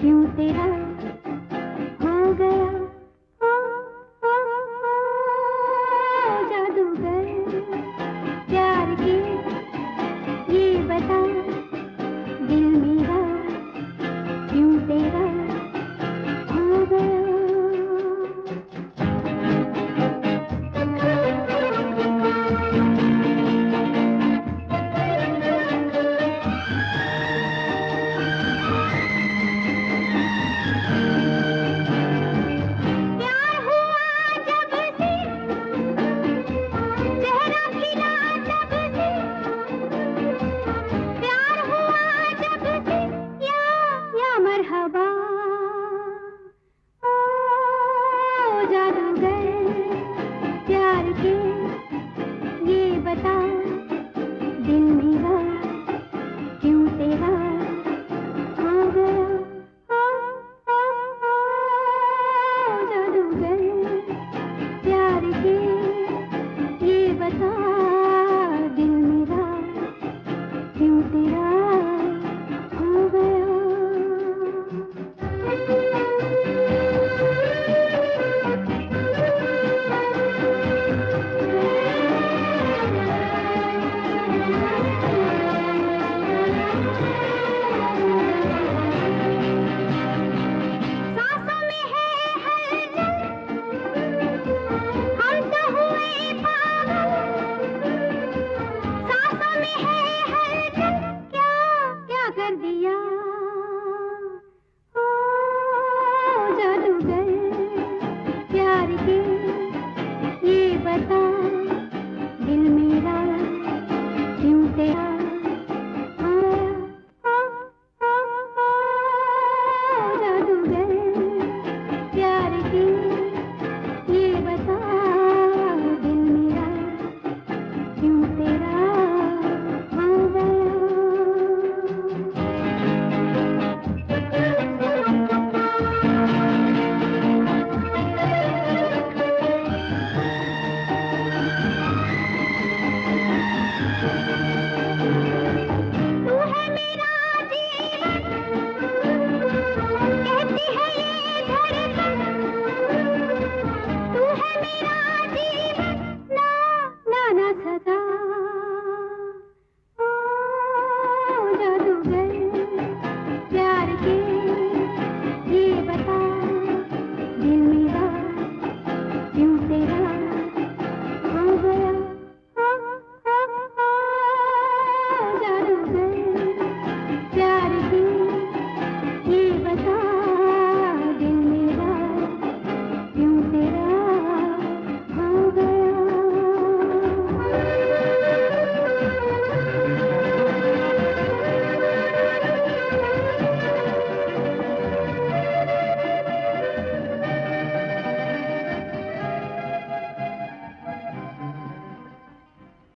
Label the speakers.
Speaker 1: क्यों तेरा हो गया ओ, जादूगर प्यार के ये बता दिल मेरा क्यों तेरा हो गया। मरहबा ओ जादूगर प्यार के ये बता दिल मेरा क्यों तेरा हो गया जादूगर प्यार के ये बता दिल मेरा क्यों तेरा हो गया। कर दिया ओ जादूगर